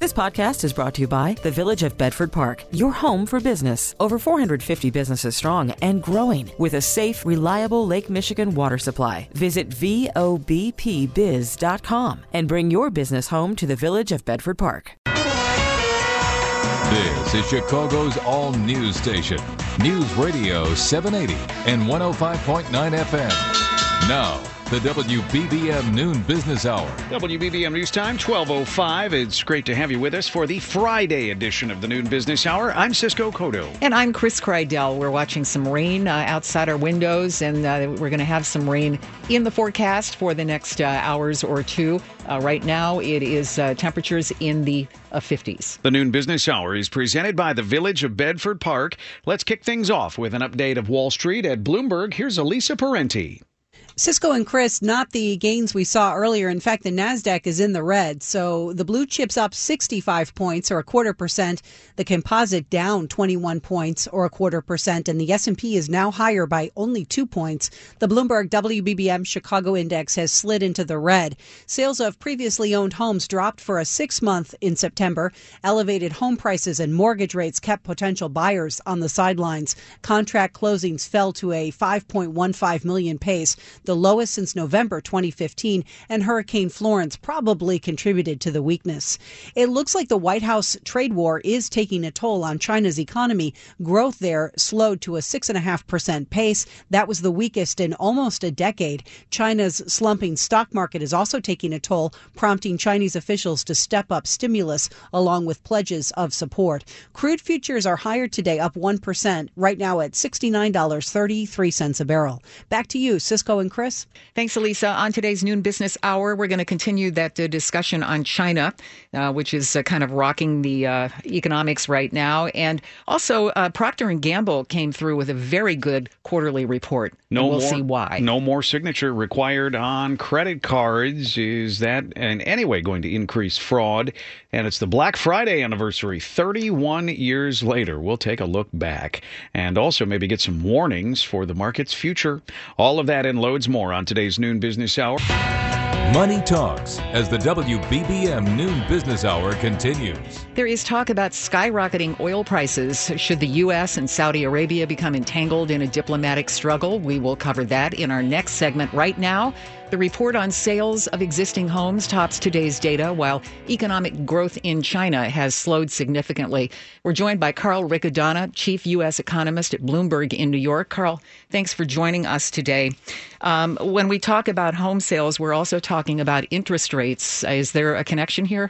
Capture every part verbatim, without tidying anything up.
This podcast is brought to you by the Village of Bedford Park, your home for business. Over four hundred fifty businesses strong and growing with a safe, reliable Lake Michigan water supply. Visit V O B P biz dot com and bring your business home to the Village of Bedford Park. This is Chicago's all-news station, News Radio seven eighty and one oh five point nine F M. Now, the W B B M Noon Business Hour. W B B M News Time, twelve oh five. It's great to have you with us for the Friday edition of the Noon Business Hour. I'm Cisco Cotto. And I'm Chris Krydell. We're watching some rain uh, outside our windows, and uh, we're going to have some rain in the forecast for the next uh, hours or two. Uh, right now, it is uh, temperatures in the uh, fifties. The Noon Business Hour is presented by the Village of Bedford Park. Let's kick things off with an update of Wall Street at Bloomberg. Here's Elisa Parenti. Cisco and Chris, not the gains we saw earlier. In fact, the NASDAQ is in the red. So the blue chip's up sixty-five points or a quarter percent. The composite down twenty-one points or a quarter percent. And the S and P is now higher by only two points. The Bloomberg W B B M Chicago Index has slid into the red. Sales of previously owned homes dropped for a six month in September. Elevated home prices and mortgage rates kept potential buyers on the sidelines. Contract closings fell to a five point one five million pace, the lowest since November twenty fifteen, and Hurricane Florence probably contributed to the weakness. It looks like the White House trade war is taking a toll on China's economy. Growth there slowed to a six point five percent pace. That was the weakest in almost a decade. China's slumping stock market is also taking a toll, prompting Chinese officials to step up stimulus along with pledges of support. Crude futures are higher today, up one percent, right now at sixty-nine dollars and thirty-three cents a barrel. Back to you, Cisco and Chris. Thanks, Elisa. On today's Noon Business Hour, we're going to continue that uh, discussion on China, uh, which is uh, kind of rocking the uh, economics right now. And also, uh, Procter and Gamble came through with a very good quarterly report. No we'll more, see why. No more signature required on credit cards. Is that in any way going to increase fraud? And it's the Black Friday anniversary, thirty-one years later. We'll take a look back and also maybe get some warnings for the market's future. All of that and loads more on today's Noon Business Hour. Money Talks as the W B B M Noon Business Hour continues. There is talk about skyrocketing oil prices. Should the U S and Saudi Arabia become entangled in a diplomatic struggle? We will cover that in our next segment. Right now, the report on sales of existing homes tops today's data, while economic growth in China has slowed significantly. We're joined by Carl Riccadonna, Chief U S Economist at Bloomberg in New York. Carl, thanks for joining us today. Um, when we talk about home sales, we're also talking about interest rates. Is there a connection here?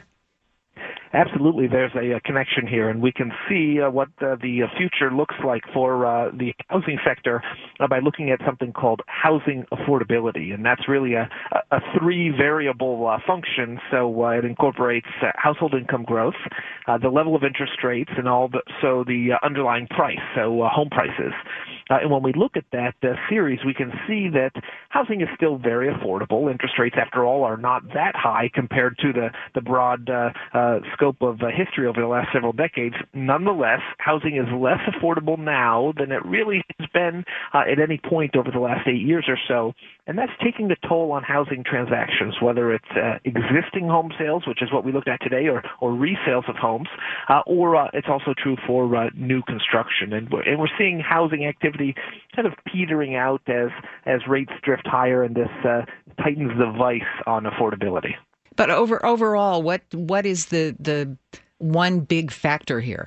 Absolutely, there's a, a connection here, and we can see uh, what uh, the future looks like for uh, the housing sector uh, by looking at something called housing affordability, and that's really a, a three-variable uh, function. So uh, it incorporates uh, household income growth, uh, the level of interest rates, and also the uh, underlying price, so uh, home prices. Uh, and when we look at that uh, series, we can see that housing is still very affordable. Interest rates, after all, are not that high compared to the, the broad uh, uh, scope of uh, history over the last several decades. Nonetheless, housing is less affordable now than it really has been uh, at any point over the last eight years or so. And that's taking the toll on housing transactions, whether it's uh, existing home sales, which is what we looked at today, or, or resales of homes, uh, or uh, it's also true for uh, new construction. And we're, and we're seeing housing activity kind of petering out as, as rates drift higher, and this uh, tightens the vice on affordability. But over overall, what what is the the one big factor here?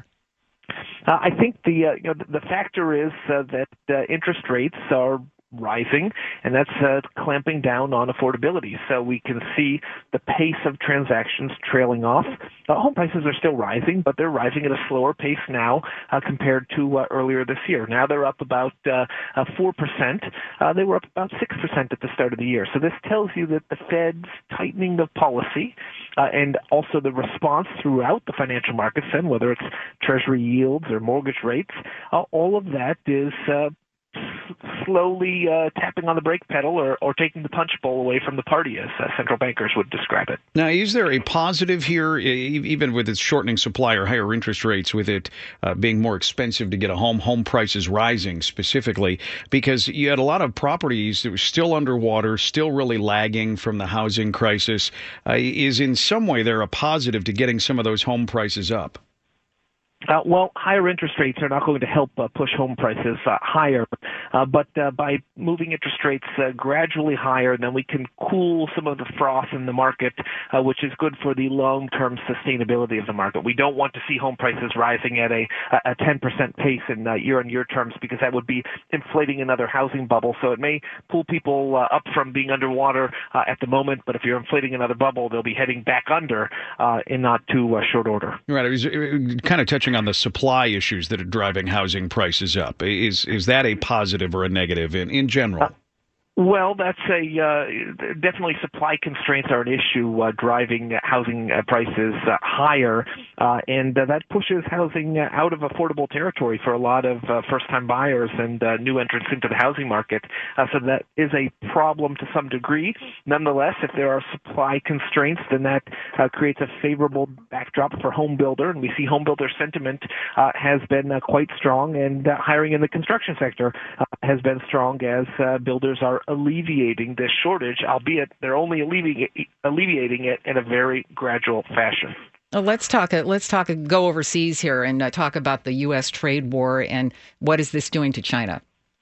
Uh, I think the uh, you know the factor is uh, that uh, interest rates are rising, and that's uh, clamping down on affordability. So we can see the pace of transactions trailing off. Uh, home prices are still rising, but they're rising at a slower pace now uh, compared to uh, earlier this year. Now they're up about uh, uh, four percent. Uh, they were up about six percent at the start of the year. So this tells you that the Fed's tightening the policy uh, and also the response throughout the financial markets, then, whether it's Treasury yields or mortgage rates, uh, all of that is uh, slowly uh, tapping on the brake pedal or, or taking the punch bowl away from the party, as uh, central bankers would describe it. Now, is there a positive here, even with its shortening supply or higher interest rates, with it uh, being more expensive to get a home, home prices rising specifically, because you had a lot of properties that were still underwater, still really lagging from the housing crisis? Uh, is in some way there a positive to getting some of those home prices up? Uh, well, higher interest rates are not going to help uh, push home prices uh, higher, uh, but uh, by moving interest rates uh, gradually higher, then we can cool some of the froth in the market, uh, which is good for the long-term sustainability of the market. We don't want to see home prices rising at a, a ten percent pace in uh, year-on-year terms, because that would be inflating another housing bubble. So it may pull people uh, up from being underwater uh, at the moment, but if you're inflating another bubble, they'll be heading back under uh, in not too uh, short order. Right. I was kind of touching on the supply issues that are driving housing prices up. Is is that a positive or a negative in, in general? Uh, Well, that's a uh, definitely supply constraints are an issue uh, driving housing uh, prices uh, higher, uh, and uh, that pushes housing uh, out of affordable territory for a lot of uh, first-time buyers and uh, new entrants into the housing market. Uh, so that is a problem to some degree. Nonetheless, if there are supply constraints, then that uh, creates a favorable backdrop for home builder, and we see home builder sentiment uh, has been uh, quite strong, and uh, hiring in the construction sector uh, has been strong as uh, builders are alleviating this shortage, albeit they're only alleviating, alleviating it in a very gradual fashion. Well, let's talk. Let's talk. Go overseas here and uh, talk about the U S trade war and what is this doing to China?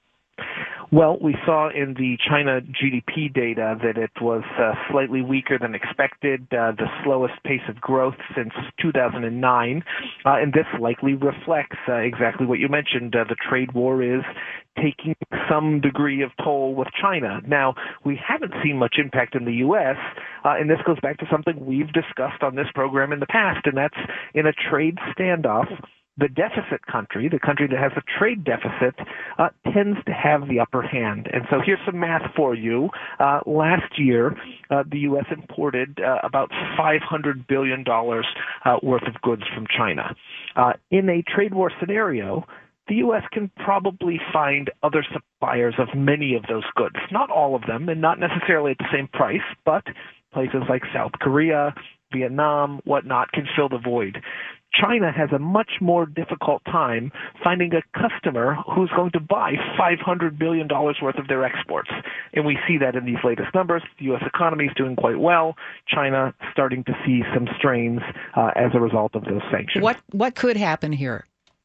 Well, we saw in the China G D P data that it was uh, slightly weaker than expected, uh, the slowest pace of growth since two thousand nine, uh, and this likely reflects uh, exactly what you mentioned. Uh, the trade war is taking some degree of toll with China. Now, we haven't seen much impact in the U S, uh, and this goes back to something we've discussed on this program in the past, and that's in a trade standoff, the deficit country, the country that has a trade deficit, uh, tends to have the upper hand. And so here's some math for you. Uh, last year, uh, the U S imported uh, about five hundred billion dollars uh, worth of goods from China. Uh, in a trade war scenario, the U S can probably find other suppliers of many of those goods. Not all of them, and not necessarily at the same price, but places like South Korea, Vietnam, whatnot, can fill the void. China has a much more difficult time finding a customer who's going to buy five hundred billion dollars worth of their exports. And we see that in these latest numbers. The U S economy is doing quite well. China starting to see some strains uh, as a result of those sanctions. What what could happen here?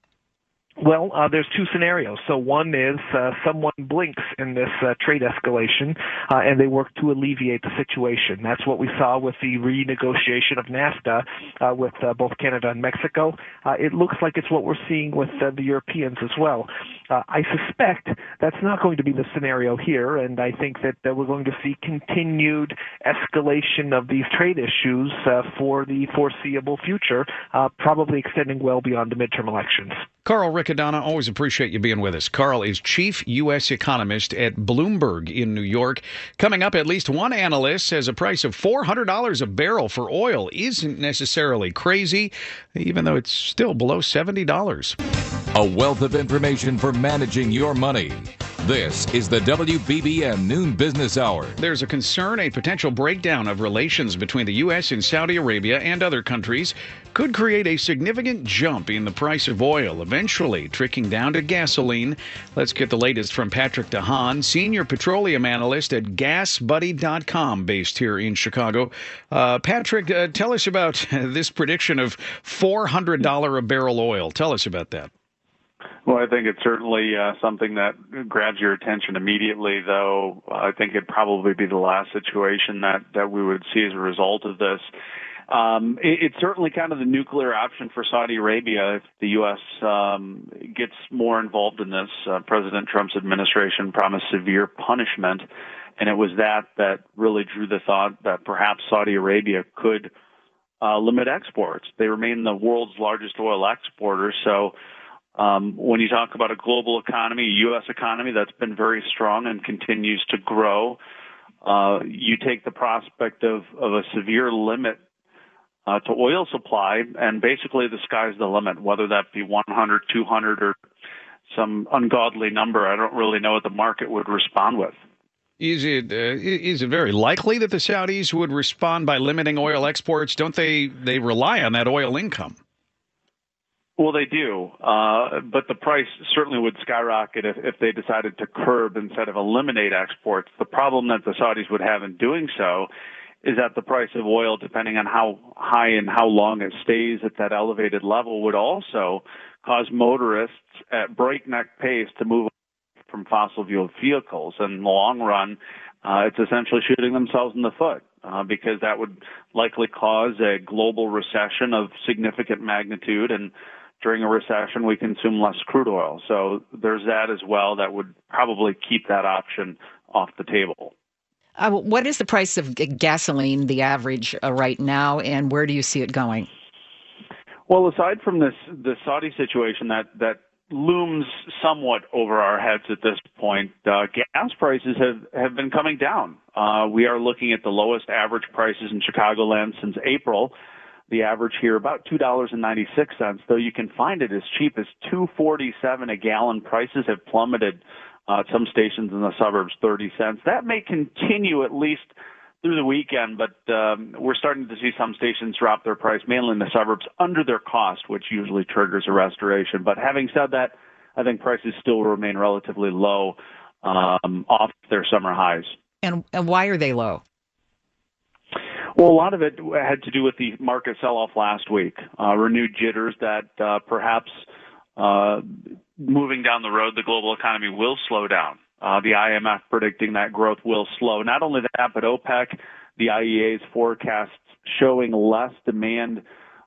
Well, uh, there's two scenarios. So one is uh, someone blinks in this uh, trade escalation, uh, and they work to alleviate the situation. That's what we saw with the renegotiation of NAFTA uh, with uh, both Canada and Mexico. Uh, it looks like it's what we're seeing with uh, the Europeans as well. Uh, I suspect that's not going to be the scenario here, and I think that uh, we're going to see continued escalation of these trade issues uh, for the foreseeable future, uh, probably extending well beyond the midterm elections. Carl Riccadonna, always appreciate you being with us. Carl is chief U S economist at Bloomberg in New York. Coming up, at least one analyst says a price of four hundred dollars a barrel for oil isn't necessarily crazy, even though it's still below seventy dollars. A wealth of information for managing your money. This is the W B B M Noon Business Hour. There's a concern a potential breakdown of relations between the U S and Saudi Arabia and other countries could create a significant jump in the price of oil, eventually trickling down to gasoline. Let's get the latest from Patrick DeHaan, senior petroleum analyst at gas buddy dot com, based here in Chicago. Uh, Patrick, uh, tell us about this prediction of four hundred dollars a barrel oil. Tell us about that. Well, I think it's certainly uh, something that grabs your attention immediately, though I think it'd probably be the last situation that, that we would see as a result of this. Um, it, it's certainly kind of the nuclear option for Saudi Arabia if the U S um, gets more involved in this. Uh, President Trump's administration promised severe punishment, and it was that that really drew the thought that perhaps Saudi Arabia could uh, limit exports. They remain the world's largest oil exporter, so Um, when you talk about a global economy, a U S economy that's been very strong and continues to grow, uh, you take the prospect of, of a severe limit uh, to oil supply, and basically the sky's the limit, whether that be one hundred, two hundred, or some ungodly number, I don't really know what the market would respond with. Is it uh, is it very likely that the Saudis would respond by limiting oil exports? Don't they they rely on that oil income? Well, they do, uh, but the price certainly would skyrocket if, if they decided to curb instead of eliminate exports. The problem that the Saudis would have in doing so is that the price of oil, depending on how high and how long it stays at that elevated level, would also cause motorists at breakneck pace to move from fossil fuel vehicles. And in the long run, uh, it's essentially shooting themselves in the foot uh, because that would likely cause a global recession of significant magnitude. And during a recession, we consume less crude oil. So there's that as well that would probably keep that option off the table. Uh, what is the price of g- gasoline, the average uh, right now, and where do you see it going? Well, aside from this, the Saudi situation that, that looms somewhat over our heads at this point, uh, gas prices have, have been coming down. Uh, we are looking at the lowest average prices in Chicagoland since April. The average here about two dollars and ninety-six cents, though you can find it as cheap as two dollars and forty-seven cents a gallon. Prices have plummeted. Uh, some stations in the suburbs, thirty cents. That may continue at least through the weekend, but um, we're starting to see some stations drop their price, mainly in the suburbs, under their cost, which usually triggers a restoration. But having said that, I think prices still remain relatively low um, off their summer highs. And, and why are they low? Well, a lot of it had to do with the market sell-off last week, uh, renewed jitters that uh, perhaps uh, moving down the road, the global economy will slow down. Uh, the I M F predicting that growth will slow. Not only that, but OPEC, the I E A's forecasts showing less demand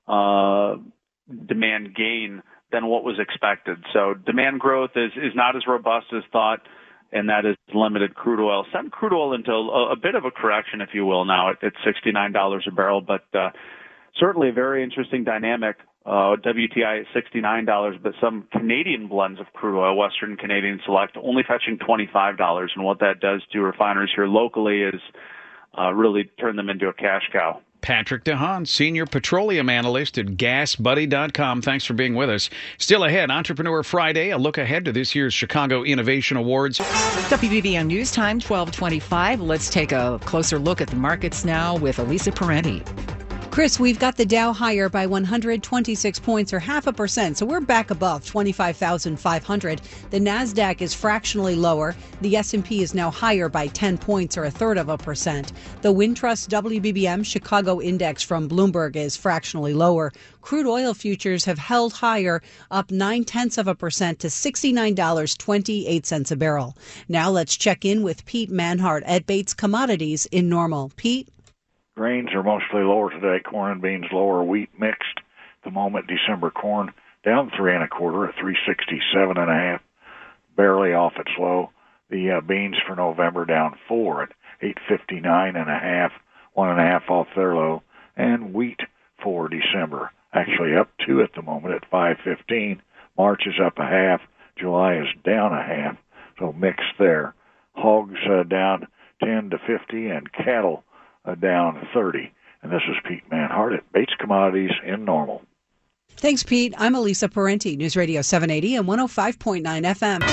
uh, demand gain than what was expected. So demand growth is, is not as robust as thought, and that is limited crude oil. Sent crude oil into a, a bit of a correction, if you will, now at, at sixty-nine dollars a barrel, but uh, certainly a very interesting dynamic. Uh, W T I at sixty-nine dollars, but some Canadian blends of crude oil, Western Canadian Select, only fetching twenty-five dollars. And what that does to refiners here locally is uh, really turn them into a cash cow. Patrick DeHaan, Senior Petroleum Analyst at gas buddy dot com. Thanks for being with us. Still ahead, Entrepreneur Friday, a look ahead to this year's Chicago Innovation Awards. W B B M News Time, twelve twenty-five. Let's take a closer look at the markets now with Elisa Parenti. Chris, we've got the Dow higher by one hundred twenty-six points, or half a percent, so we're back above twenty-five thousand five hundred. The Nasdaq is fractionally lower. The S and P is now higher by ten points, or a third of a percent. The Wintrust W B B M Chicago Index from Bloomberg is fractionally lower. Crude oil futures have held higher, up nine-tenths of a percent to sixty-nine dollars and twenty-eight cents a barrel. Now let's check in with Pete Manhart at Bates Commodities in Normal. Pete? Grains are mostly lower today. Corn and beans lower. Wheat mixed. At the moment, December corn down three and a quarter at three sixty-seven and a half, barely off its low. The uh, beans for November down four at eight fifty-nine and a half, one and a half off their low. And wheat for December actually up two at the moment at five fifteen. March is up a half. July is down a half. So mixed there. Hogs uh, down ten to fifty, and cattle Uh, down thirty. And this is Pete Manhart at Bates Commodities in Normal. Thanks, Pete. I'm Elisa Parenti, News Radio seven eighty and one oh five point nine F M.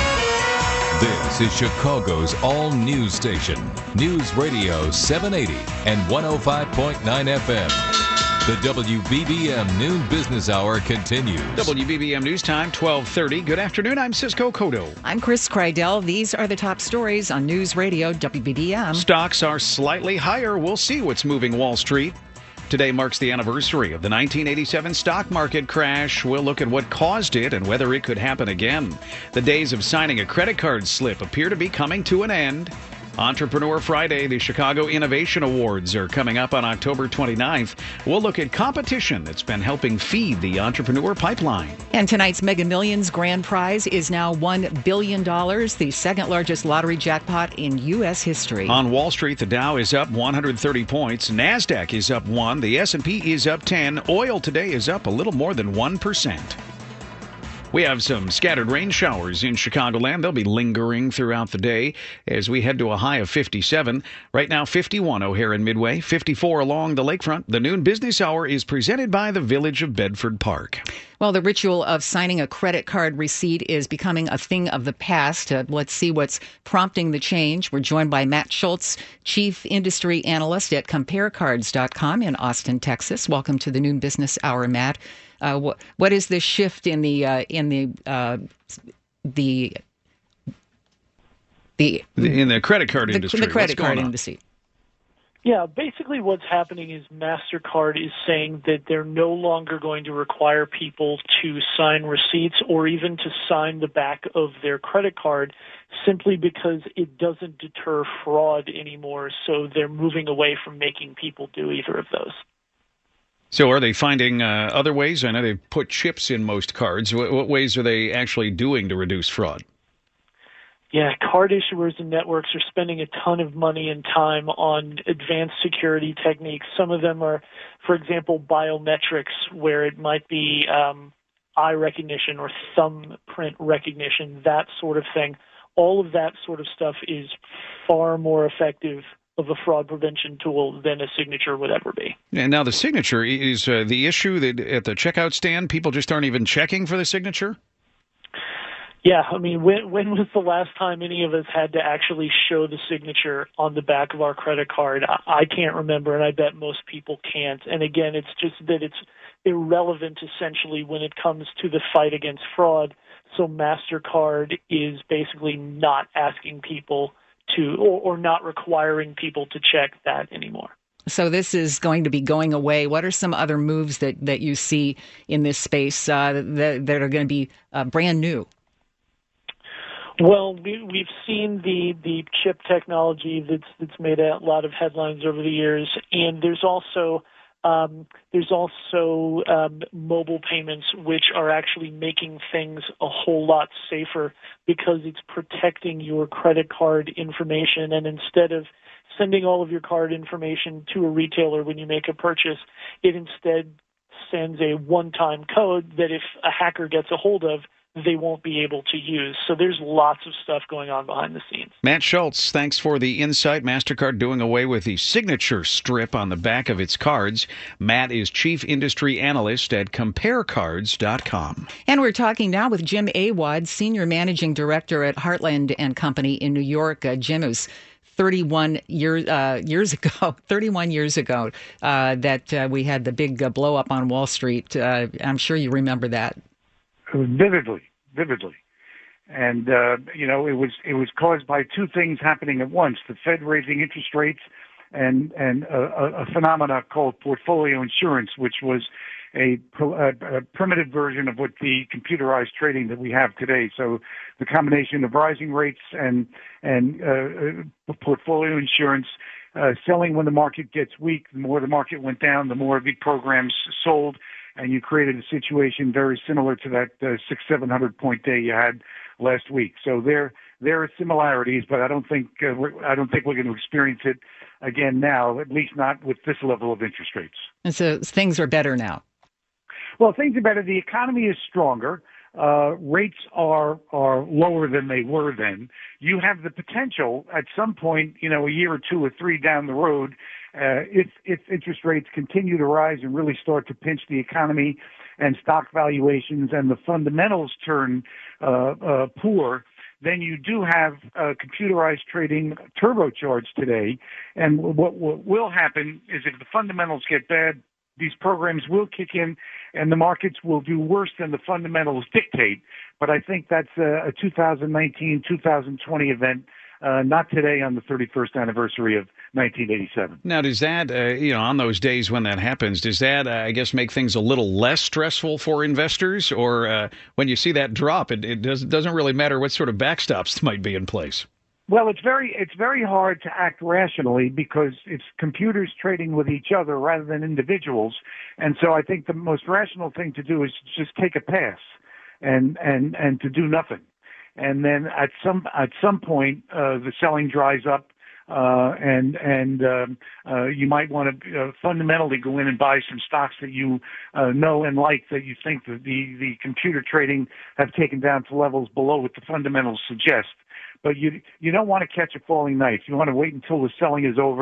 This is Chicago's all-news station, News Radio seven eighty and one oh five point nine F M. The W B B M Noon Business Hour continues. W B B M News Time, twelve thirty. Good afternoon. I'm Cisco Cotto. I'm Chris Kreidel. These are the top stories on News Radio W B B M. Stocks are slightly higher. We'll see what's moving Wall Street. Today marks the anniversary of the nineteen eighty-seven stock market crash. We'll look at what caused it and whether it could happen again. The days of signing a credit card slip appear to be coming to an end. Entrepreneur Friday, the Chicago Innovation Awards are coming up on October twenty-ninth. We'll look at competition that's been helping feed the entrepreneur pipeline. And tonight's Mega Millions grand prize is now one billion dollars, the second largest lottery jackpot in U S history. On Wall Street, the Dow is up one hundred thirty points. NASDAQ is up one. The S and P is up ten. Oil today is up a little more than one percent. We have some scattered rain showers in Chicagoland. They'll be lingering throughout the day as we head to a high of fifty-seven. Right now, fifty-one O'Hare and Midway, fifty-four along the lakefront. The Noon Business Hour is presented by the Village of Bedford Park. Well, the ritual of signing a credit card receipt is becoming a thing of the past. Uh, let's see what's prompting the change. We're joined by Matt Schultz, Chief Industry Analyst at compare cards dot com in Austin, Texas. Welcome to the Noon Business Hour, Matt. Uh, what, what is this shift in the uh, in the uh, the the in the credit card the, industry? The credit What's card going on? industry. Yeah, basically what's happening is MasterCard is saying that they're no longer going to require people to sign receipts or even to sign the back of their credit card simply because it doesn't deter fraud anymore. So they're moving away from making people do either of those. So are they finding uh, other ways? I know they've put chips in most cards. What, what ways are they actually doing to reduce fraud? Yeah, card issuers and networks are spending a ton of money and time on advanced security techniques. Some of them are, for example, biometrics, where it might be um, eye recognition or thumbprint recognition, that sort of thing. All of that sort of stuff is far more effective of a fraud prevention tool than a signature would ever be. And now the signature is uh, the issue that at the checkout stand, people just aren't even checking for the signature? Yeah, I mean, when when was the last time any of us had to actually show the signature on the back of our credit card? I, I can't remember, and I bet most people can't. And again, it's just that it's irrelevant essentially when it comes to the fight against fraud. So MasterCard is basically not asking people to, or, or not requiring people to check that anymore. So this is going to be going away. What are some other moves that, that you see in this space uh, that, that are going to be uh, brand new? Well, we, we've seen the, the chip technology that's that's made a lot of headlines over the years, and there's also um, there's also um, mobile payments, which are actually making things a whole lot safer because it's protecting your credit card information, and instead of sending all of your card information to a retailer when you make a purchase, it instead sends a one-time code that if a hacker gets a hold of, they won't be able to use. So there's lots of stuff going on behind the scenes. Matt Schultz, thanks for the insight. MasterCard doing away with the signature strip on the back of its cards. Matt is Chief Industry Analyst at compare cards dot com. And we're talking now with Jim Awad, Senior Managing Director at Heartland and Company in New York. Uh, Jim is thirty-one years uh, years ago, thirty-one years ago, uh, that uh, we had the big uh, blow up on Wall Street. Uh, I'm sure you remember that. Vividly, vividly. And, uh, you know, it was it was caused by two things happening at once, the Fed raising interest rates and, and a, a phenomena called portfolio insurance, which was a, a, a primitive version of what the computerized trading that we have today. So the combination of rising rates and, and uh, portfolio insurance, uh, selling when the market gets weak, the more the market went down, the more the programs sold. And you created a situation very similar to that uh, six, seven hundred point day you had last week. So there, there are similarities, but I don't think uh, we're, I don't think we're going to experience it again now. At least not with this level of interest rates. And so things are better now. Well, things are better. The economy is stronger. Uh, rates are are lower than they were then. You have the potential at some point, you know, a year or two or three down the road, uh, if if interest rates continue to rise and really start to pinch the economy, and stock valuations and the fundamentals turn uh, uh, poor, then you do have uh, computerized trading turbocharged today. And what, what will happen is if the fundamentals get bad, these programs will kick in and the markets will do worse than the fundamentals dictate. But I think that's a, a two thousand nineteen, two thousand twenty event, uh, not today on the thirty-first anniversary of nineteen eighty-seven. Now, does that, uh, you know, on those days when that happens, does that, uh, I guess, make things a little less stressful for investors? Or uh, when you see that drop, it, it does, doesn't really matter what sort of backstops might be in place? Well, it's very it's very hard to act rationally because it's computers trading with each other rather than individuals. And so I think the most rational thing to do is just take a pass and and, and to do nothing. And then at some at some point, uh, the selling dries up. Uh, and and um, uh, you might want to uh, fundamentally go in and buy some stocks that you uh, know and like, that you think that the, the computer trading have taken down to levels below what the fundamentals suggest. But you you don't want to catch a falling knife. You want to wait until the selling is over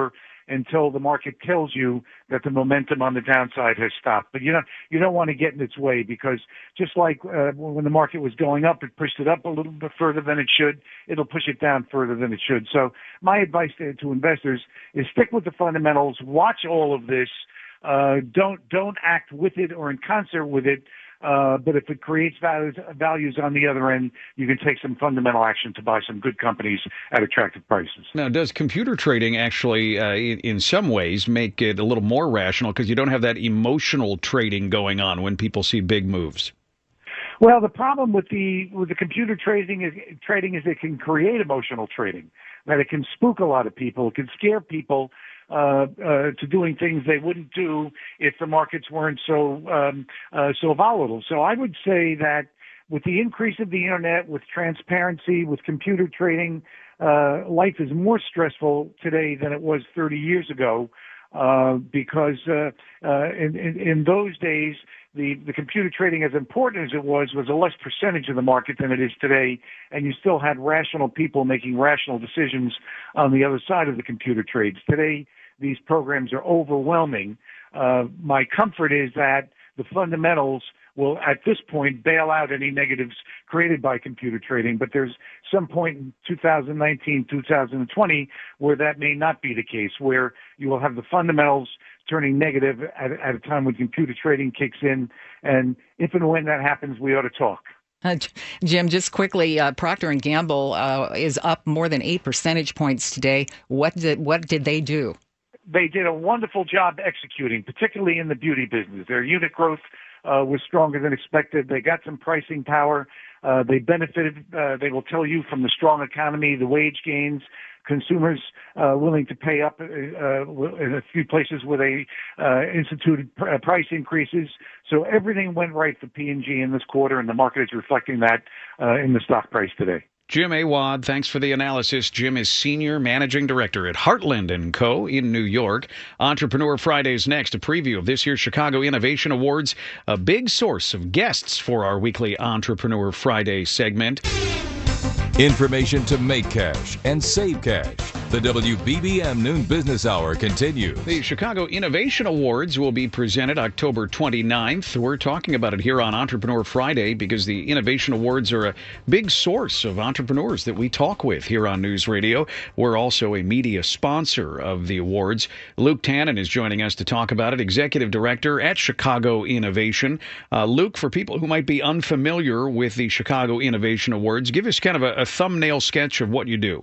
until the market tells you that the momentum on the downside has stopped. But you don't, you don't want to get in its way, because just like uh, when the market was going up, it pushed it up a little bit further than it should. It'll push it down further than it should. So my advice to, to investors is stick with the fundamentals, watch all of this, uh, don't, don't act with it or in concert with it. Uh, but if it creates values, values on the other end, you can take some fundamental action to buy some good companies at attractive prices. Now, does computer trading actually, uh, in, in some ways, make it a little more rational, because you don't have that emotional trading going on when people see big moves? Well, the problem with the with the computer trading is trading is it can create emotional trading. That it can spook a lot of people, it can scare people Uh, uh, to doing things they wouldn't do if the markets weren't so um, uh, so volatile. So I would say that with the increase of the internet, with transparency, with computer trading, uh, life is more stressful today than it was thirty years ago, uh, because uh, uh, in, in, in those days, the, the computer trading, as important as it was, was a less percentage of the market than it is today, and you still had rational people making rational decisions on the other side of the computer trades. Today, these programs are overwhelming. Uh, my comfort is that the fundamentals will, at this point, bail out any negatives created by computer trading, but there's some point in two thousand nineteen, two thousand twenty where that may not be the case, where you will have the fundamentals turning negative at, at a time when computer trading kicks in, and if and when that happens, we ought to talk. Uh, Jim, just quickly, uh, Procter and Gamble uh, is up more than eight percentage points today. What did what did they do? They did a wonderful job executing, particularly in the beauty business. Their unit growth uh, was stronger than expected. They got some pricing power. Uh, they benefited, uh, they will tell you, from the strong economy, the wage gains, consumers uh, willing to pay up uh, in a few places where they uh, instituted pr- price increases. So everything went right for P and G in this quarter, and the market is reflecting that uh, in the stock price today. Jim Awad, thanks for the analysis. Jim is Senior Managing Director at Heartland and Co. in New York. Entrepreneur Friday's next, a preview of this year's Chicago Innovation Awards, a big source of guests for our weekly Entrepreneur Friday segment. Information to make cash and save cash. The W B B M Noon Business Hour continues. The Chicago Innovation Awards will be presented October twenty-ninth. We're talking about it here on Entrepreneur Friday because the Innovation Awards are a big source of entrepreneurs that we talk with here on News Radio. We're also a media sponsor of the awards. Luke Tannen is joining us to talk about it, Executive Director at Chicago Innovation. Uh, Luke, for people who might be unfamiliar with the Chicago Innovation Awards, give us kind of a, a thumbnail sketch of what you do.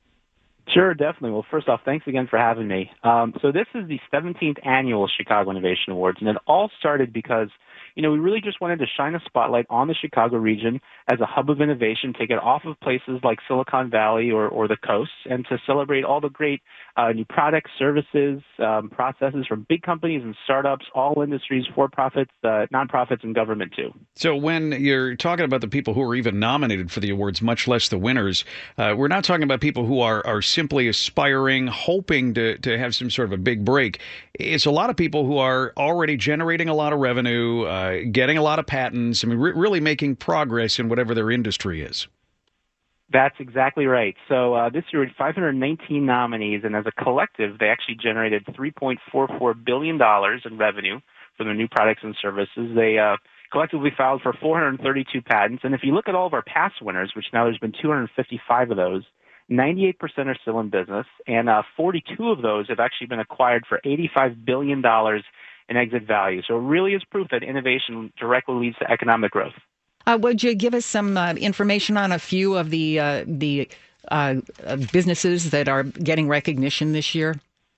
Sure, definitely. Well, first off, thanks again for having me. Um, so this is the seventeenth annual Chicago Innovation Awards, and it all started because, you know, we really just wanted to shine a spotlight on the Chicago region as a hub of innovation, take it off of places like Silicon Valley or, or the coast, and to celebrate all the great uh, new products, services, um, processes from big companies and startups, all industries, for-profits, uh, nonprofits, and government too. So when you're talking about the people who are even nominated for the awards, much less the winners, uh, we're not talking about people who are, are simply aspiring, hoping to, to have some sort of a big break. It's a lot of people who are already generating a lot of revenue, uh, getting a lot of patents, I mean, re- really making progress in whatever their industry is. That's exactly right. So uh, this year we had five hundred nineteen nominees, and as a collective, they actually generated three point four four billion dollars in revenue from their new products and services. They uh, collectively filed for four hundred thirty-two patents, and if you look at all of our past winners, which now there's been two hundred fifty-five of those, ninety-eight percent are still in business, and uh, forty-two of those have actually been acquired for eighty-five billion dollars in exit value. So it really is proof that innovation directly leads to economic growth. Uh, would you give us some uh, information on a few of the uh, the uh, businesses that are getting recognition this year?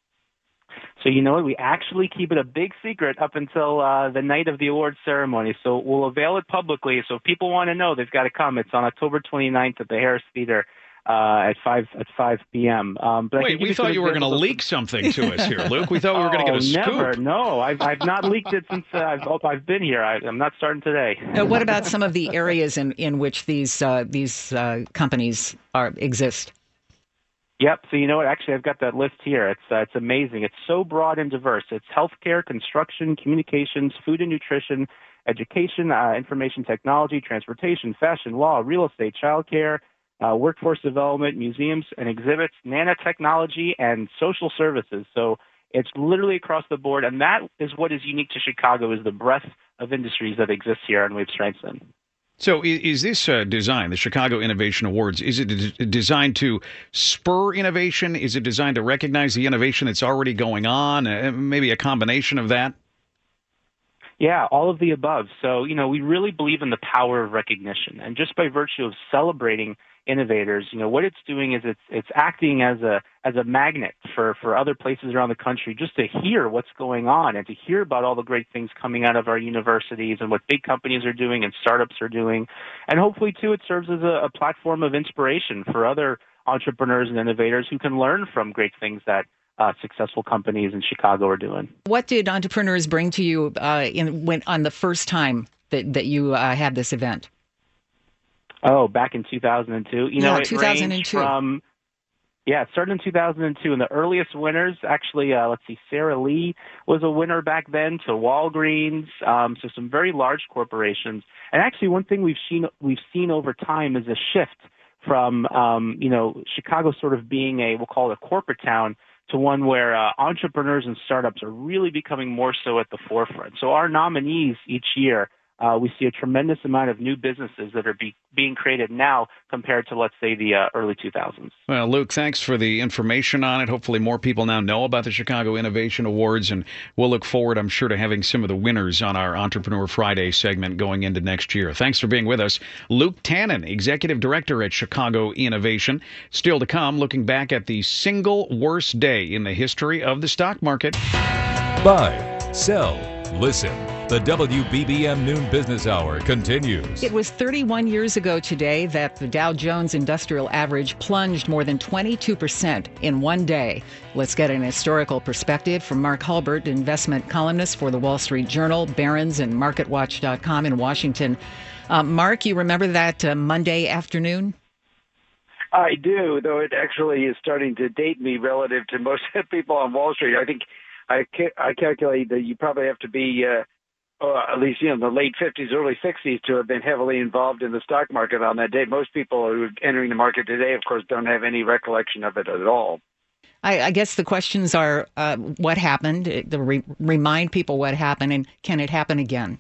So you know what? We actually keep it a big secret up until uh, the night of the awards ceremony. So we'll avail it publicly. So if people want to know, they've got to come. It's on October twenty-ninth at the Harris Theater. Uh, at five at five p.m. Um, but Wait, we thought you were going to leak something to us here, Luke. We thought we were going to oh, get a scoop. Never. No, I've I've not leaked it since uh, I've I've been here. I, I'm not starting today. Uh, what about some of the areas in, in which these uh, these uh, companies are exist? Yep. So you know what? Actually, I've got that list here. It's uh, it's amazing. It's so broad and diverse. It's healthcare, construction, communications, food and nutrition, education, uh, information technology, transportation, fashion, law, real estate, childcare, uh, workforce development, museums and exhibits, nanotechnology, and social services. So it's literally across the board, and that is what is unique to Chicago, is the breadth of industries that exist here and we've strengthened. So is this uh, design, the Chicago Innovation Awards, is it d- designed to spur innovation? Is it designed to recognize the innovation that's already going on? Uh, maybe a combination of that? Yeah, all of the above. So, you know, we really believe in the power of recognition. And just by virtue of celebrating innovators, you know, what it's doing is it's it's acting as a as a magnet for, for other places around the country just to hear what's going on and to hear about all the great things coming out of our universities and what big companies are doing and startups are doing. And hopefully, too, it serves as a, a platform of inspiration for other entrepreneurs and innovators who can learn from great things that Uh, successful companies in Chicago are doing. What did entrepreneurs bring to you uh, in when on the first time that that you uh, had this event? Oh, back in two thousand two. You yeah, know, it two thousand two. ranged from yeah, it started in two thousand two, and the earliest winners actually, uh, let's see, Sara Lee was a winner back then. To Walgreens, um, so some very large corporations. And actually, one thing we've seen we've seen over time is a shift from um, you know Chicago sort of being a we'll call it a corporate town to one where uh, entrepreneurs and startups are really becoming more so at the forefront. So our nominees each year, uh, we see a tremendous amount of new businesses that are be- being created now compared to, let's say, the uh, early two thousands. Well, Luke, thanks for the information on it. Hopefully more people now know about the Chicago Innovation Awards, and we'll look forward, I'm sure, to having some of the winners on our Entrepreneur Friday segment going into next year. Thanks for being with us. Luke Tannen, Executive Director at Chicago Innovation. Still to come, looking back at the single worst day in the history of the stock market. Buy, sell, listen. The W B B M Noon Business Hour continues. It was thirty-one years ago today that the Dow Jones Industrial Average plunged more than twenty-two percent in one day. Let's get an historical perspective from Mark Hulbert, investment columnist for the Wall Street Journal, Barron's, and Market Watch dot com in Washington. Uh, Mark, you remember that uh, Monday afternoon? I do, though it actually is starting to date me relative to most people on Wall Street. I think I, ca- I calculate that you probably have to be uh, uh, at least, you know, in the late fifties, early sixties to have been heavily involved in the stock market on that day. Most people who are entering the market today, of course, don't have any recollection of it at all. I, I guess the questions are uh, what happened, the re- remind people what happened, and can it happen again?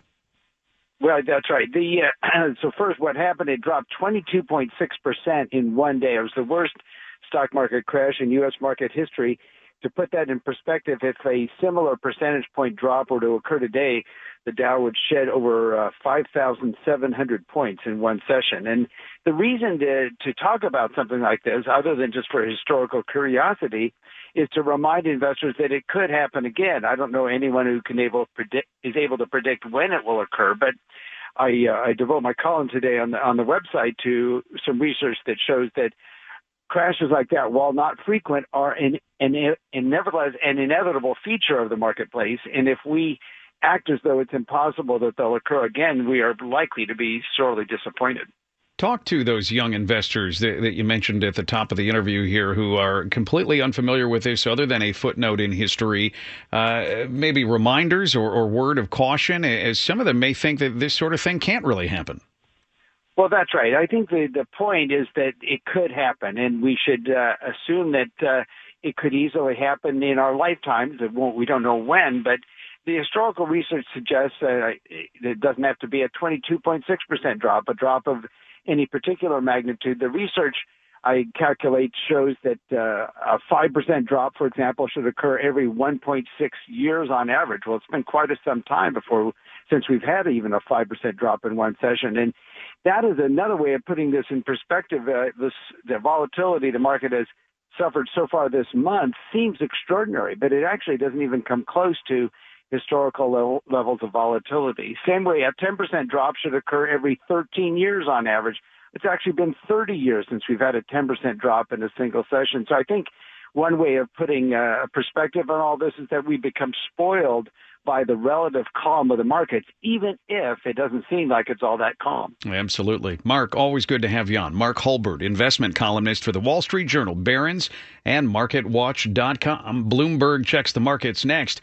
Well, that's right. The uh, so first, what happened? It dropped twenty-two point six percent in one day. It was the worst stock market crash in U S market history. To put that in perspective, if a similar percentage point drop were to occur today, the Dow would shed over uh, five thousand seven hundred points in one session. And the reason to, to talk about something like this, other than just for historical curiosity, is to remind investors that it could happen again. I don't know anyone who can able predict is able to predict when it will occur, but I, uh, I devote my column today on the on the website to some research that shows that crashes like that, while not frequent, are an, an, an nevertheless an inevitable feature of the marketplace. And if we act as though it's impossible that they'll occur again, we are likely to be sorely disappointed. Talk to those young investors that, that you mentioned at the top of the interview here who are completely unfamiliar with this other than a footnote in history, uh, maybe reminders or, or word of caution, as some of them may think that this sort of thing can't really happen. Well, that's right. I think the, the point is that it could happen, and we should uh, assume that uh, it could easily happen in our lifetimes. It won't, we don't know when, but the historical research suggests uh, it doesn't have to be a twenty-two point six percent drop, a drop of any particular magnitude. The research, I calculate, shows that uh, a five percent drop, for example, should occur every one point six years on average. Well, it's been quite a some time before since we've had even a five percent drop in one session. And that is another way of putting this in perspective. Uh, this, the volatility the market has suffered so far this month seems extraordinary, but it actually doesn't even come close to historical level, levels of volatility. Same way, a ten percent drop should occur every thirteen years on average. It's actually been thirty years since we've had a ten percent drop in a single session. So I think one way of putting a perspective on all this is that we become spoiled by the relative calm of the markets, even if it doesn't seem like it's all that calm. Absolutely. Mark, always good to have you on. Mark Hulbert, investment columnist for the Wall Street Journal, Barron's, and Market Watch dot com. Bloomberg checks the markets next.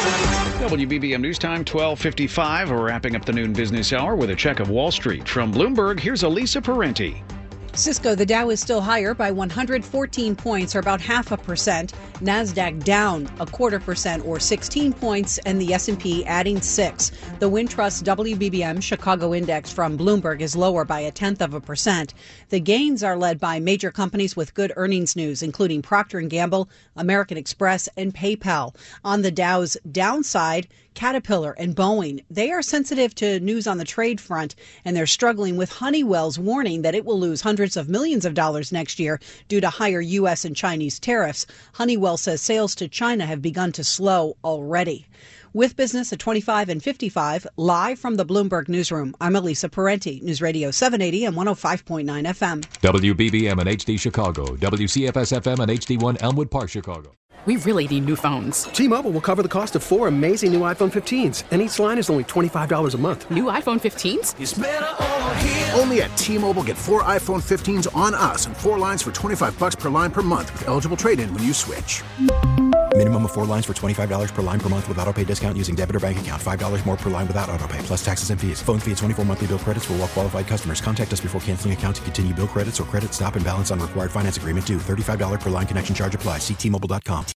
W B B M News Time, twelve fifty-five. We're wrapping up the noon business hour with a check of Wall Street. From Bloomberg, here's Elisa Parenti. Cisco, the Dow is still higher by one hundred fourteen points, or about half a percent. NASDAQ down a quarter percent, or sixteen points, and the S and P adding six. The Wintrust W B B M Chicago Index from Bloomberg is lower by a tenth of a percent. The gains are led by major companies with good earnings news, including Procter and Gamble, American Express, and PayPal. On the Dow's downside, Caterpillar and Boeing, they are sensitive to news on the trade front, and they're struggling with Honeywell's warning that it will lose hundreds of millions of dollars next year due to higher U S and Chinese tariffs. Honeywell says sales to China have begun to slow already. With business at twenty-five and fifty-five, live from the Bloomberg Newsroom, I'm Elisa Parenti, News Radio seven eighty and one oh five point nine F M. W B B M and H D Chicago, W C F S F M and H D one Elmwood Park, Chicago. We really need new phones. T-Mobile will cover the cost of four amazing new iPhone fifteens, and each line is only twenty-five dollars a month. New iPhone fifteens? It's better over here. Only at T-Mobile, get four iPhone fifteens on us and four lines for twenty-five dollars per line per month with eligible trade-in when you switch. Minimum of four lines for twenty-five dollars per line per month with autopay discount using debit or bank account. five dollars more per line without autopay, plus taxes and fees. Phone fee at twenty-four monthly bill credits for well-qualified customers. Contact us before canceling account to continue bill credits or credit stop and balance on required finance agreement due. thirty-five dollars per line connection charge applies. See T Mobile dot com.